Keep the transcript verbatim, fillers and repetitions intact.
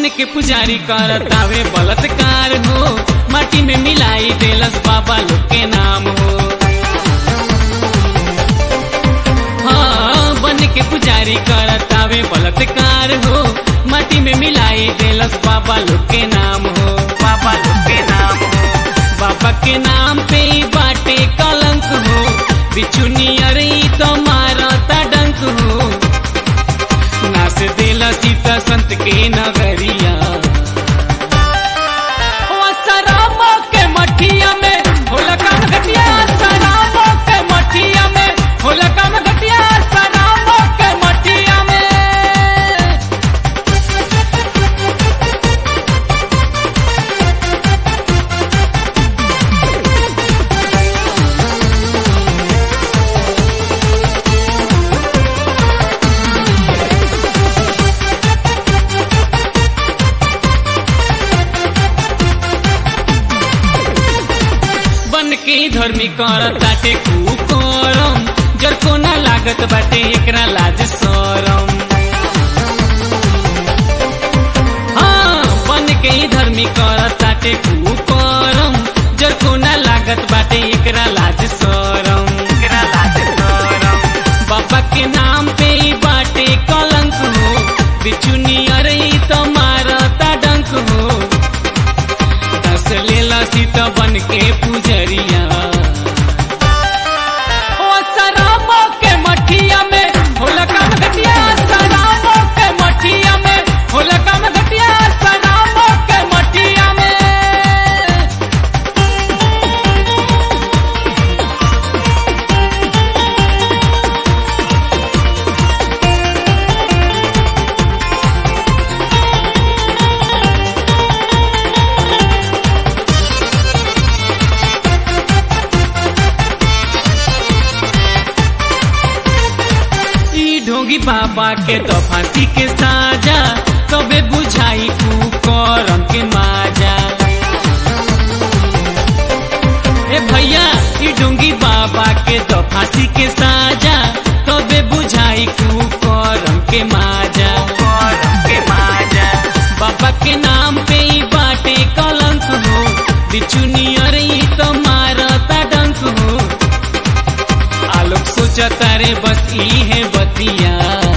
के पुजारी करतावे बलात्कार हो, माटी में मिलाई देलस बाबा लोग के नाम हो। हाँ, बन के पुजारी करतावे बलात्कार हो, माटी में मिलाई देलस बाबा लोग के नाम हो। बाबा लोग के नाम हो, बाबा के नाम पे ही बाटे कलंक हो, बिचुनी अरे तो मारता डंक हो। नास देला सीता संत के नगरिया, सरामो के मठिया में होला काम घटिया, सरामो के मठिया में होला काम घटिया, सरामो के मठिया में। के धर्मी करताटे कुकरम, जर को ना लागत बाटे एकरा लाज शरम। हाँ, बन के धर्मी करताटे कुकरम, जर को ना लागत बाटे एकरा लाज शरम। एकरा लाज शरम, बाबा के नाम पे ही बाटे कलंक हो, बिचुनी अरे तो मारता डंक हो। दस लेला सीता बन के पुजरिया, ओ सरामो के मठिया में होला काम घटिया, सरामो के मठिया में होला काम घटिया, सरामो के मठिया में। ढोंगी बाबा के तो फांसी के साजा, कबे बुझाई कुकरम के माजा। ए भैया ई ढोंगी बाबा के तो फांसी के साजा, कबे बुझाई कुकरम के माजा। के माजा, बाबा के नाम पे ही बाटे कलंक हो, बिचुनी अरे तो मारता डंक हो। आलोक सोचा तारे बस ई है बतिया,